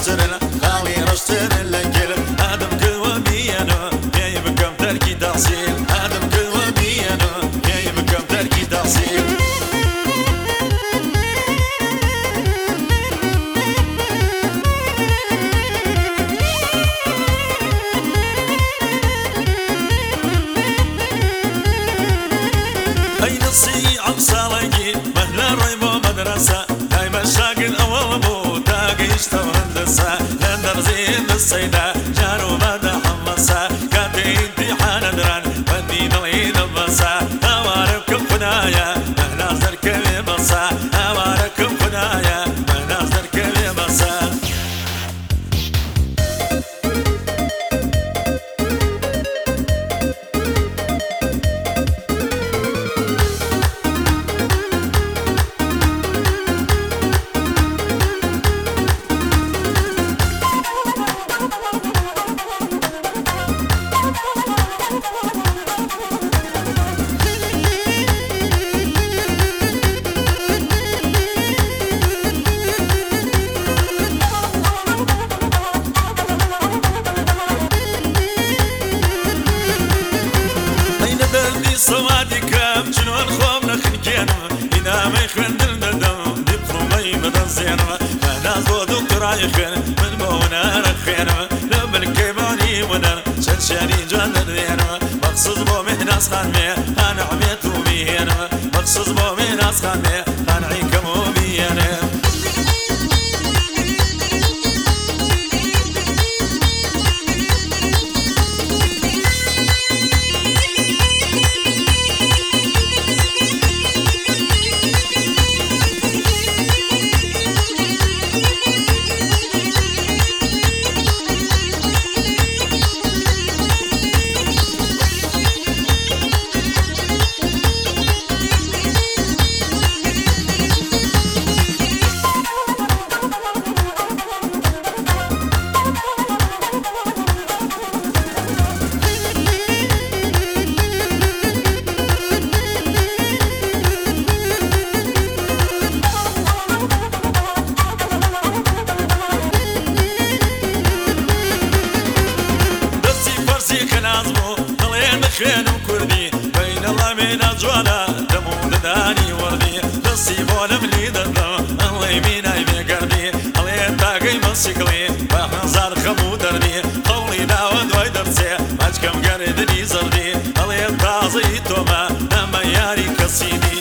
رشترنا خالي رشترنا لجل آدم كوابيانو يا بكم تركي تحصيل آدم كوابيانو يا بكم تركي تحصيل أي نصي عم صالحي مهلا ريبو مدرسة هاي مشاكل أول بو تاقي اشتغل هندسة لندر زين السيدة جارو مدى حمصة كاتي امتحان دران ودي ضلين البصة أواركم فنايا مهلا زركبي بصة أواركم فنايا مهلا زركبي بصة صوادي كام جنون خوم نخن كيانما إنا ما يخن دلدم دبلومي بدن زينما أنا زو دكتور يخن من بونا رخينما لبن كيباني ودن شنشاني جوان دينما مخصوص بو مهناس خانمي أنا عميتو بيهنما مخصوص بو مهناس خانمي أنا عيكمو بيهنما خير كردي بين الله من أجوانا دمو داني وردي نصيبون ملي دردو الله يمين أيمي قردي الله يتاقي مسيقلي بحنزار خمو دردي قولي داود ويدرسي ماجكم قردني زردي الله يتازي توما نما ياري كسيدي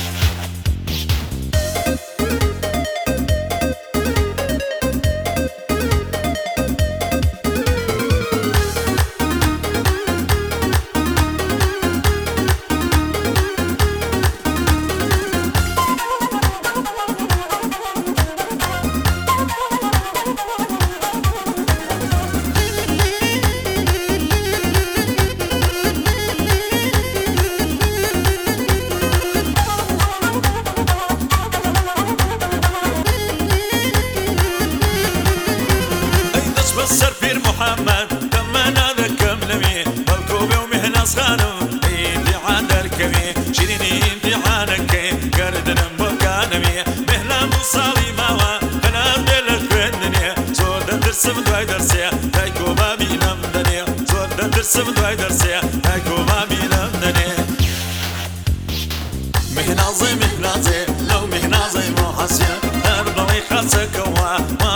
السفير محمد كمان هذا كملمي ملكوبي ومهناس خانم ايدي عند الكمي شيريني امتحانك قردنا مكانمي مهلا مصالي ماوا انا بدلك فندني زود درسم دواي درسي تايكو بابي نمدني زود درسم دواي درسي تايكو بابي نمدني مهنازي لو مهنازي محاسية ارضي خاصك هو